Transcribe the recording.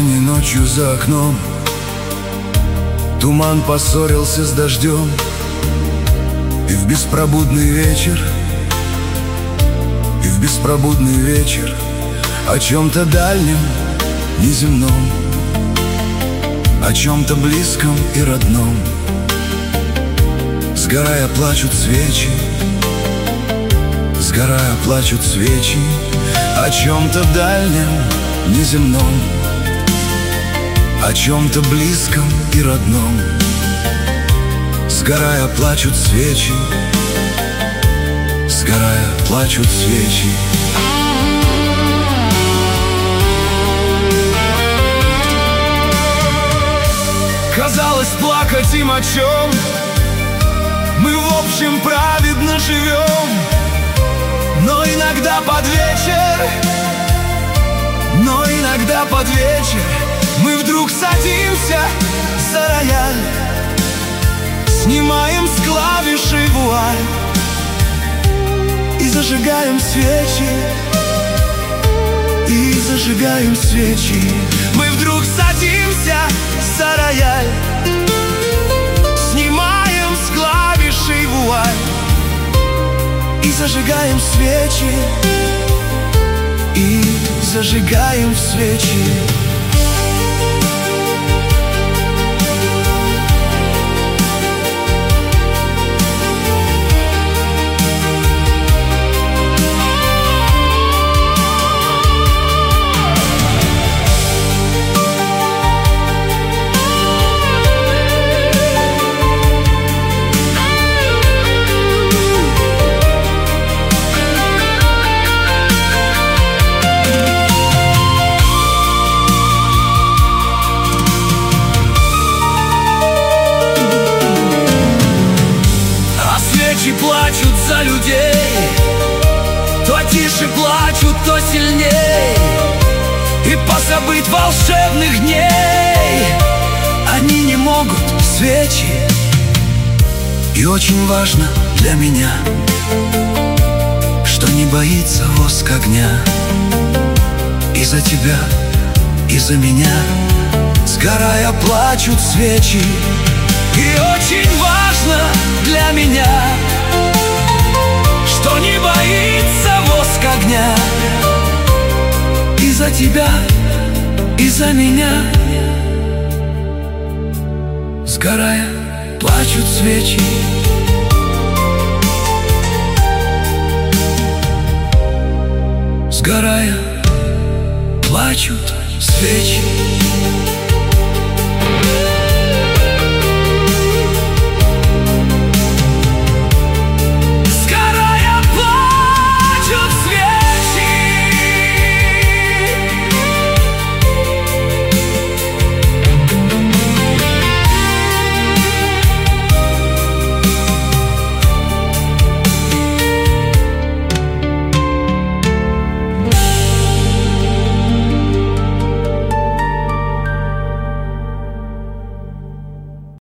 Осенней ночью за окном туман поссорился с дождем, и в беспробудный вечер, о чем-то дальнем, неземном, о чем-то близком и родном, сгорая плачут свечи, сгорая плачут свечи, о чем-то дальнем, неземном, о чем-то близком и родном, сгорая плачут свечи, сгорая плачут свечи. Казалось, плакать им о чем? Мы в общем праведно живем. Но иногда под вечер мы вдруг садимся за рояль, снимаем с клавишей вуаль и зажигаем свечи, Мы вдруг садимся за рояль, снимаем с клавишей вуаль и зажигаем свечи, плачут за людей, то тише плачут, то сильней, и позабыть волшебных дней они не могут, свечи. И очень важно для меня, что не боится воск огня. И за тебя, и за меня, сгорая плачут свечи. И очень важно для меня, что не боится воск огня. И за тебя, и за меня, сгорая плачут свечи. Сгорая плачут свечи.